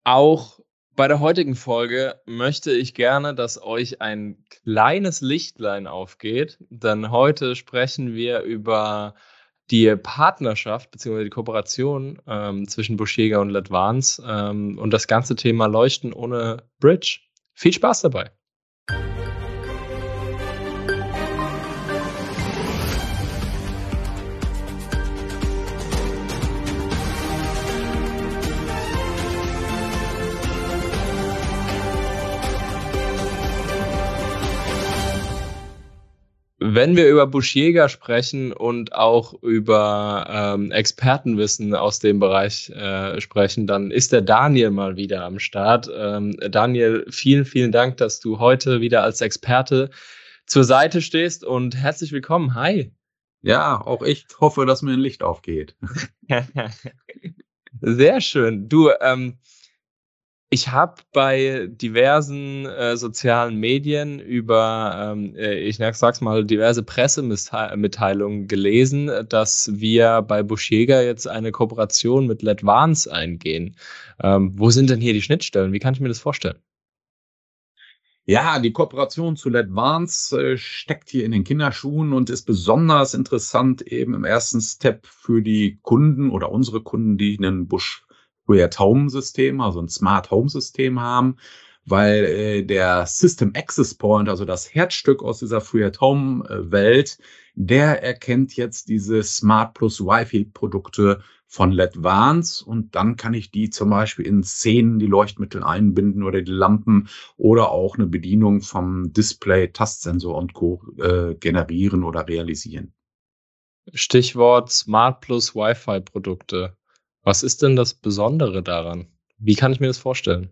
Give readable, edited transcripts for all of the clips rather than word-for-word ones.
Auch bei der heutigen Folge möchte ich gerne, dass euch ein kleines Lichtlein aufgeht, denn heute sprechen wir über die Partnerschaft beziehungsweise die Kooperation zwischen Busch-Jaeger und Ledvance und das ganze Thema Leuchten ohne Bridge. Viel Spaß dabei! Wenn wir über Busch-Jaeger sprechen und auch über Expertenwissen aus dem Bereich sprechen, dann ist der Daniel mal wieder am Start. Daniel, vielen, vielen Dank, dass du heute wieder als Experte zur Seite stehst und herzlich willkommen. Hi. Ja, auch ich hoffe, dass mir ein Licht aufgeht. Sehr schön. Du, ich habe bei diversen sozialen Medien über, ich sag's mal, diverse Pressemitteilungen gelesen, dass wir bei Busch-Jaeger jetzt eine Kooperation mit Ledvance eingehen. Wo sind denn hier die Schnittstellen? Wie kann ich mir das vorstellen? Ja, die Kooperation zu Ledvance steckt hier in den Kinderschuhen und ist besonders interessant eben im ersten Step für die Kunden oder unsere Kunden, die einen Busch-Wired Home System, also ein Smart Home System haben, weil der System Access Point, also das Herzstück aus dieser Free-at Home Welt, der erkennt jetzt diese Smart Plus Wi-Fi Produkte von Ledvance und dann kann ich die zum Beispiel in Szenen, die Leuchtmittel einbinden oder die Lampen oder auch eine Bedienung vom Display, Tastsensor und Co. Generieren oder realisieren. Stichwort Smart Plus Wi-Fi Produkte. Was ist denn das Besondere daran? Wie kann ich mir das vorstellen?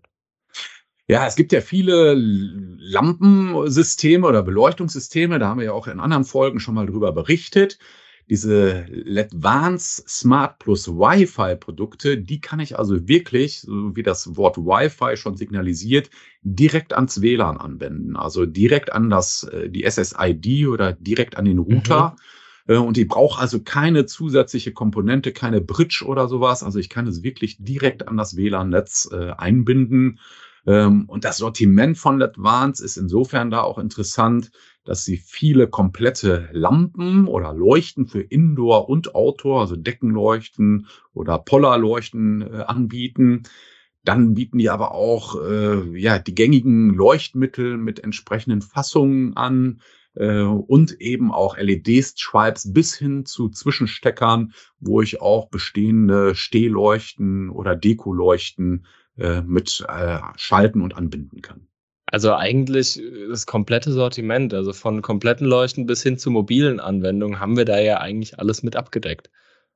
Ja, es gibt ja viele Lampensysteme oder Beleuchtungssysteme, da haben wir ja auch in anderen Folgen schon mal drüber berichtet. Diese Ledvance Smart Plus Wi-Fi Produkte, die kann ich also wirklich, so wie das Wort Wi-Fi schon signalisiert, direkt ans WLAN anwenden. Also direkt an die SSID oder direkt an den Router. Und ich brauche also keine zusätzliche Komponente, keine Bridge oder sowas. Also ich kann es wirklich direkt an das WLAN-Netz einbinden. Und das Sortiment von Ledvance ist insofern da auch interessant, dass sie viele komplette Lampen oder Leuchten für Indoor und Outdoor, also Deckenleuchten oder Polarleuchten anbieten. Dann bieten die aber auch die gängigen Leuchtmittel mit entsprechenden Fassungen an und eben auch LED-Stripes bis hin zu Zwischensteckern, wo ich auch bestehende Stehleuchten oder Dekoleuchten mit schalten und anbinden kann. Also eigentlich das komplette Sortiment, also von kompletten Leuchten bis hin zu mobilen Anwendungen, haben wir da ja eigentlich alles mit abgedeckt.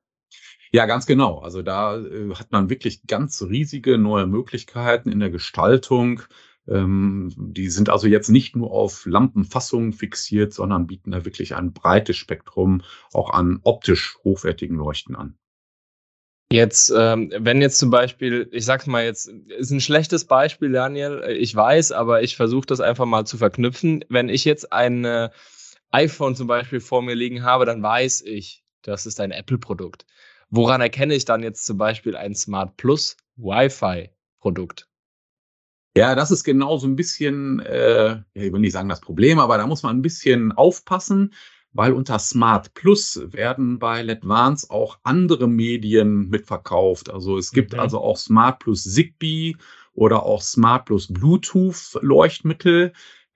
Ja, ganz genau. Also da hat man wirklich ganz riesige neue Möglichkeiten in der Gestaltung. Die sind also jetzt nicht nur auf Lampenfassungen fixiert, sondern bieten da wirklich ein breites Spektrum auch an optisch hochwertigen Leuchten an. Jetzt, wenn jetzt zum Beispiel, ich sag's mal jetzt, ist ein schlechtes Beispiel, Daniel, ich weiß, aber ich versuche das einfach mal zu verknüpfen. Wenn ich jetzt ein iPhone zum Beispiel vor mir liegen habe, dann weiß ich, das ist ein Apple-Produkt. Woran erkenne ich dann jetzt zum Beispiel ein Smart Plus Wi-Fi-Produkt? Ja, das ist genau so ein bisschen, ich will nicht sagen das Problem, aber da muss man ein bisschen aufpassen, weil unter Smart Plus werden bei Ledvance auch andere Medien mitverkauft. Also, es gibt also auch Smart Plus Zigbee oder auch Smart Plus Bluetooth Leuchtmittel.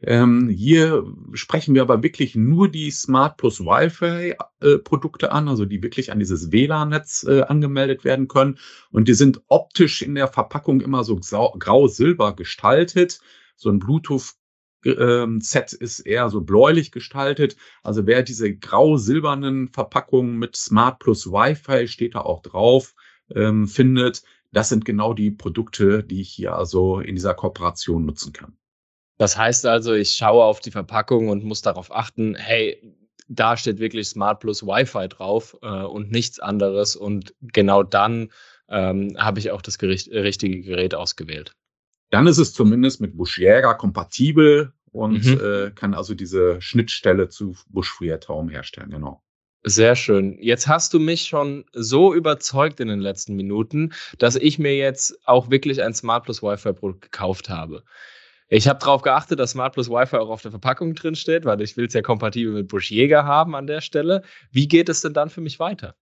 Hier sprechen wir aber wirklich nur die Smart Plus Wi-Fi Produkte an, also die wirklich an dieses WLAN-Netz angemeldet werden können. Und die sind optisch in der Verpackung immer so grau-silber gestaltet. So ein Bluetooth Set ist eher so bläulich gestaltet. Also wer diese grau-silbernen Verpackungen mit Smart Plus Wi-Fi, steht da auch drauf, findet, das sind genau die Produkte, die ich hier also in dieser Kooperation nutzen kann. Das heißt also, ich schaue auf die Verpackung und muss darauf achten, hey, da steht wirklich Smart Plus Wi-Fi drauf und nichts anderes. Und genau dann habe ich auch das richtige Gerät ausgewählt. Dann ist es zumindest mit Busch-Jaeger kompatibel und kann also diese Schnittstelle zu Busch-Wired Home herstellen, genau. Sehr schön. Jetzt hast du mich schon so überzeugt in den letzten Minuten, dass ich mir jetzt auch wirklich ein Smart Plus Wi-Fi-Produkt gekauft habe. Ich habe darauf geachtet, dass Smart Plus Wi-Fi auch auf der Verpackung drin steht, weil ich will es ja kompatibel mit Busch Jäger haben an der Stelle. Wie geht es denn dann für mich weiter?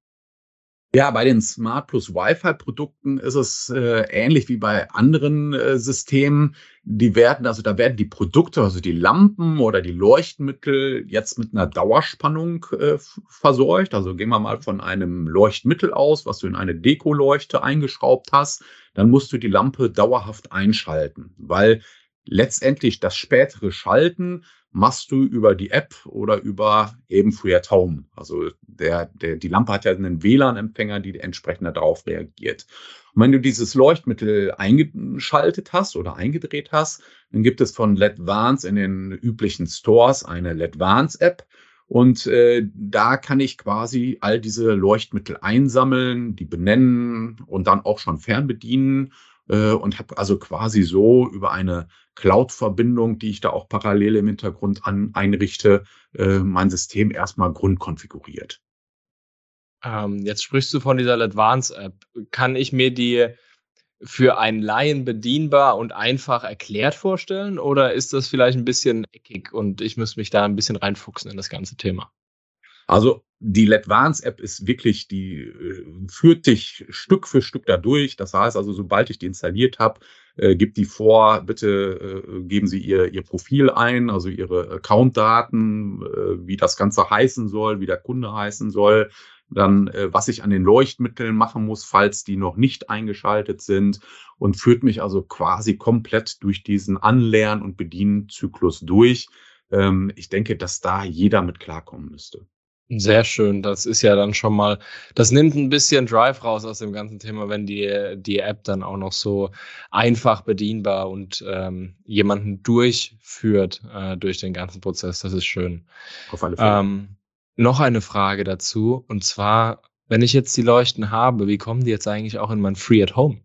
Ja, bei den Smart Plus Wi-Fi-Produkten ist es ähnlich wie bei anderen Systemen. Da werden die Produkte, also die Lampen oder die Leuchtmittel, jetzt mit einer Dauerspannung versorgt. Also gehen wir mal von einem Leuchtmittel aus, was du in eine Dekoleuchte eingeschraubt hast. Dann musst du die Lampe dauerhaft einschalten, weil letztendlich das spätere Schalten machst du über die App oder über eben FreeAtHome. Also die Lampe hat ja einen WLAN-Empfänger, die entsprechend darauf reagiert. Und wenn du dieses Leuchtmittel eingeschaltet hast oder eingedreht hast, dann gibt es von LEDVANCE in den üblichen Stores eine LEDVANCE-App. Und da kann ich quasi all diese Leuchtmittel einsammeln, die benennen und dann auch schon fernbedienen und habe also quasi so über eine Cloud-Verbindung, die ich da auch parallel im Hintergrund einrichte, mein System erstmal grundkonfiguriert. Jetzt sprichst du von dieser Advance-App. Kann ich mir die für einen Laien bedienbar und einfach erklärt vorstellen? Oder ist das vielleicht ein bisschen eckig und ich muss mich da ein bisschen reinfuchsen in das ganze Thema? Also die LEDVANCE-App ist wirklich, die führt dich Stück für Stück da durch. Das heißt also, sobald ich die installiert habe, gibt die vor, bitte geben Sie Ihr Profil ein, also Ihre Accountdaten, wie das Ganze heißen soll, wie der Kunde heißen soll, dann was ich an den Leuchtmitteln machen muss, falls die noch nicht eingeschaltet sind, und führt mich also quasi komplett durch diesen Anlern- und Bedienzyklus durch. Ich denke, dass da jeder mit klarkommen müsste. Sehr schön. Das ist ja dann schon mal, das nimmt ein bisschen Drive raus aus dem ganzen Thema, wenn die App dann auch noch so einfach bedienbar und jemanden durchführt durch den ganzen Prozess. Das ist schön. Auf alle Fälle. Noch eine Frage dazu, und zwar, wenn ich jetzt die Leuchten habe, wie kommen die jetzt eigentlich auch in mein Free at Home?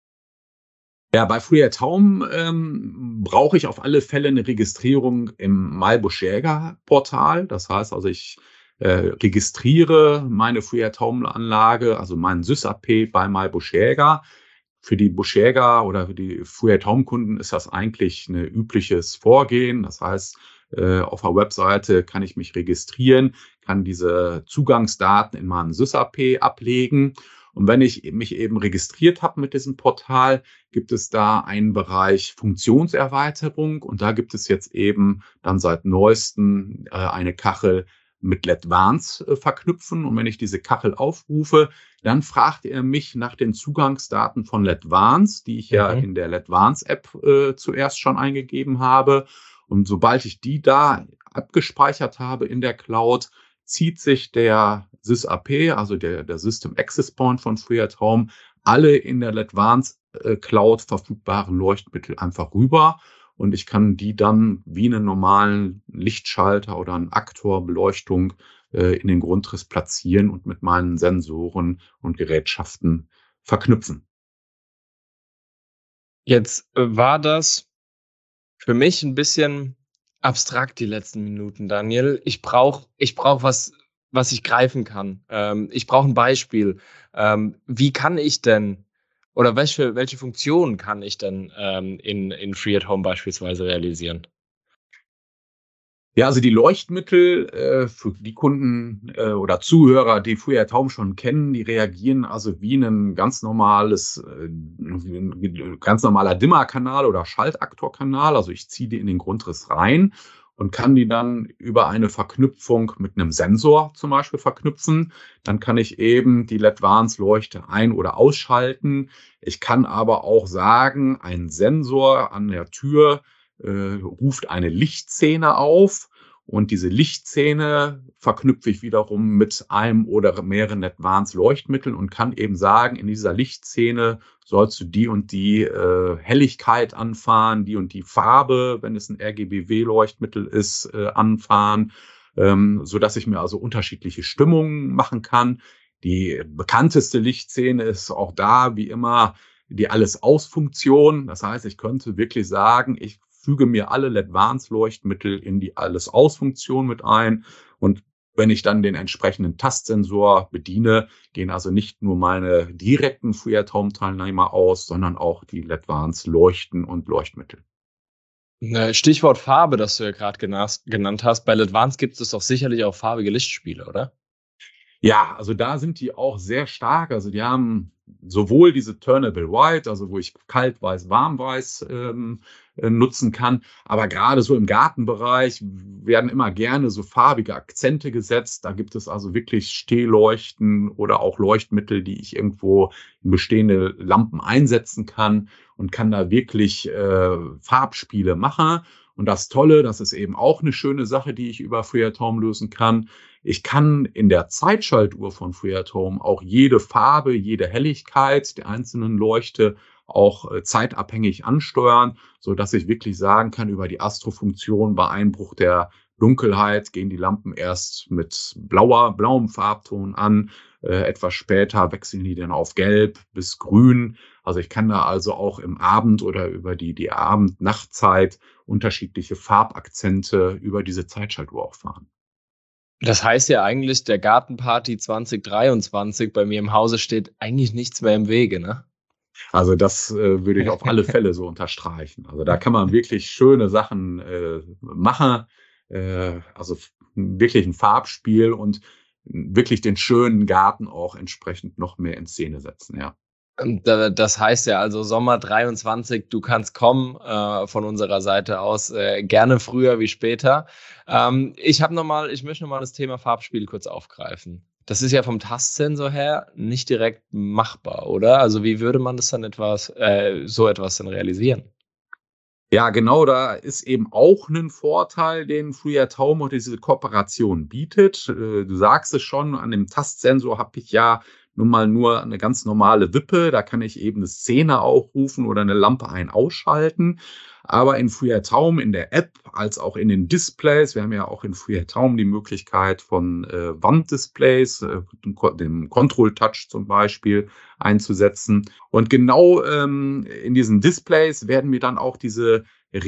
Ja, bei FreeAtHome brauche ich auf alle Fälle eine Registrierung im myBusch-Jaeger-Portal. Das heißt also, ich registriere meine FreeAtHome-Anlage, also meinen SysAP bei myBusch-Jaeger. Für die Busch-Jaeger oder für die FreeAtHome-Kunden ist das eigentlich ein übliches Vorgehen. Das heißt, auf der Webseite kann ich mich registrieren, kann diese Zugangsdaten in meinem SysAP ablegen. Und wenn ich mich eben registriert habe mit diesem Portal, gibt es da einen Bereich Funktionserweiterung, und da gibt es jetzt eben dann seit neuestem eine Kachel mit LEDVANCE verknüpfen. Und wenn ich diese Kachel aufrufe, dann fragt er mich nach den Zugangsdaten von LEDVANCE, die ich ja in der LEDVANCE-App zuerst schon eingegeben habe. Und sobald ich die da abgespeichert habe in der Cloud, zieht sich der SysAP, also der System Access Point von FreeAtHome, alle in der LEDVANCE Cloud verfügbaren Leuchtmittel einfach rüber. Und ich kann die dann wie einen normalen Lichtschalter oder einen Aktor Beleuchtung in den Grundriss platzieren und mit meinen Sensoren und Gerätschaften verknüpfen. Jetzt war das für mich ein bisschen abstrakt die letzten Minuten, Daniel. Ich brauch was ich greifen kann. Ich brauche ein Beispiel. Wie kann ich denn oder welche Funktionen kann ich denn in Free at Home beispielsweise realisieren? Ja, also die Leuchtmittel für die Kunden oder Zuhörer, die FreeAtHome schon kennen, die reagieren also wie ein ganz ganz normaler Dimmerkanal oder Schaltaktorkanal. Also ich ziehe die in den Grundriss rein und kann die dann über eine Verknüpfung mit einem Sensor zum Beispiel verknüpfen. Dann kann ich eben die LEDVANCE-Leuchte ein- oder ausschalten. Ich kann aber auch sagen, ein Sensor an der Tür ruft eine Lichtszene auf, und diese Lichtszene verknüpfe ich wiederum mit einem oder mehreren LEDVANCE-Leuchtmitteln und kann eben sagen, in dieser Lichtszene sollst du die und die Helligkeit anfahren, die und die Farbe, wenn es ein RGBW-Leuchtmittel ist, anfahren, sodass ich mir also unterschiedliche Stimmungen machen kann. Die bekannteste Lichtszene ist auch da, wie immer, die Alles-Aus-Funktion. Das heißt, ich könnte wirklich sagen, ich füge mir alle LEDVANCE-Leuchtmittel in die Alles-Aus-Funktion mit ein und Wenn ich dann den entsprechenden Tastsensor bediene, gehen also nicht nur meine direkten Free-at-Home-Teilnehmer aus, sondern auch die LEDVANCE Leuchten und Leuchtmittel. Stichwort Farbe, das du ja gerade genannt hast. Bei LEDVANCE gibt es doch sicherlich auch farbige Lichtspiele, oder? Ja, also da sind die auch sehr stark. Also die haben sowohl diese Turnable White, also wo ich Kaltweiß, Warmweiß nutzen kann, aber gerade so im Gartenbereich werden immer gerne so farbige Akzente gesetzt. Da gibt es also wirklich Stehleuchten oder auch Leuchtmittel, die ich irgendwo in bestehende Lampen einsetzen kann und kann da wirklich Farbspiele machen. Und das Tolle, das ist eben auch eine schöne Sache, die ich über Free@Home lösen kann. Ich kann in der Zeitschaltuhr von Free@Home auch jede Farbe, jede Helligkeit der einzelnen Leuchte auch zeitabhängig ansteuern, so dass ich wirklich sagen kann, über die Astrofunktion bei Einbruch der Dunkelheit gehen die Lampen erst mit blauem Farbton an. Etwas später wechseln die dann auf Gelb bis Grün. Also ich kann da also auch im Abend oder über die Abend-Nachtzeit unterschiedliche Farbakzente über diese Zeitschaltuhr auch fahren. Das heißt ja eigentlich, der Gartenparty 2023 bei mir im Hause steht eigentlich nichts mehr im Wege, ne? Also das würde ich auf alle Fälle so unterstreichen. Also da kann man wirklich schöne Sachen machen. Also wirklich ein Farbspiel und wirklich den schönen Garten auch entsprechend noch mehr in Szene setzen, ja. Das heißt ja also Sommer 23, du kannst kommen von unserer Seite aus, gerne früher wie später. Ich möchte nochmal das Thema Farbspiel kurz aufgreifen. Das ist ja vom Tastsensor her nicht direkt machbar, oder? Also wie würde man das dann so etwas dann realisieren? Ja, genau, da ist eben auch ein Vorteil, den Free@Home und diese Kooperation bietet. Du sagst es schon, an dem Tastsensor habe ich ja nun mal nur eine ganz normale Wippe. Da kann ich eben eine Szene aufrufen oder eine Lampe ausschalten. Aber in Free@Home, in der App, als auch in den Displays, wir haben ja auch in Free@Home die Möglichkeit von Wanddisplays, dem Control Touch zum Beispiel, einzusetzen. Und genau in diesen Displays werden mir dann auch diese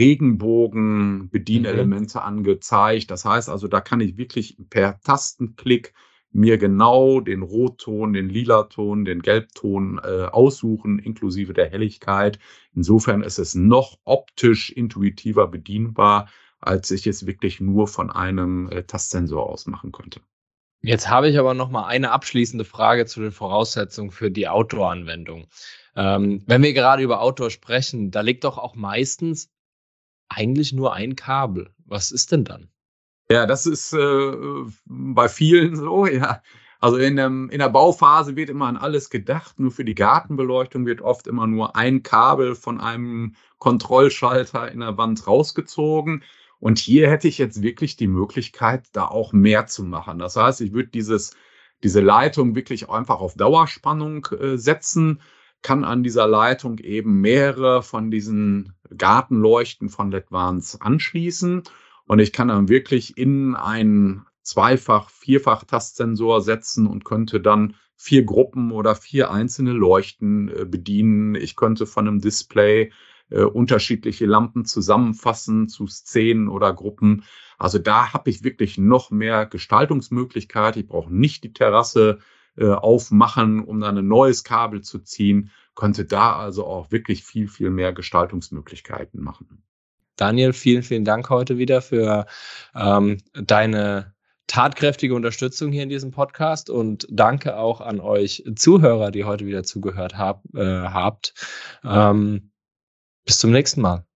Regenbogen-Bedienelemente angezeigt. Das heißt also, da kann ich wirklich per Tastenklick mir genau den Rotton, den Lilaton, den Gelbton aussuchen, inklusive der Helligkeit. Insofern ist es noch optisch intuitiver bedienbar, als ich es wirklich nur von einem Tastsensor aus machen könnte. Jetzt habe ich aber noch mal eine abschließende Frage zu den Voraussetzungen für die Outdoor-Anwendung. Wenn wir gerade über Outdoor sprechen, da liegt doch auch meistens eigentlich nur ein Kabel. Was ist denn dann? Ja, das ist bei vielen so, ja. Also in der Bauphase wird immer an alles gedacht. Nur für die Gartenbeleuchtung wird oft immer nur ein Kabel von einem Kontrollschalter in der Wand rausgezogen. Und hier hätte ich jetzt wirklich die Möglichkeit, da auch mehr zu machen. Das heißt, ich würde diese Leitung wirklich einfach auf Dauerspannung setzen, kann an dieser Leitung eben mehrere von diesen Gartenleuchten von LEDVANCE anschließen. Und ich kann dann wirklich in einen Vierfach-Tastsensor setzen und könnte dann 4 Gruppen oder 4 einzelne Leuchten bedienen. Ich könnte von einem Display unterschiedliche Lampen zusammenfassen zu Szenen oder Gruppen. Also da habe ich wirklich noch mehr Gestaltungsmöglichkeit. Ich brauche nicht die Terrasse aufmachen, um dann ein neues Kabel zu ziehen. Könnte da also auch wirklich viel, viel mehr Gestaltungsmöglichkeiten machen. Daniel, vielen, vielen Dank heute wieder für deine tatkräftige Unterstützung hier in diesem Podcast und danke auch an euch Zuhörer, die heute wieder zugehört habt. Bis zum nächsten Mal.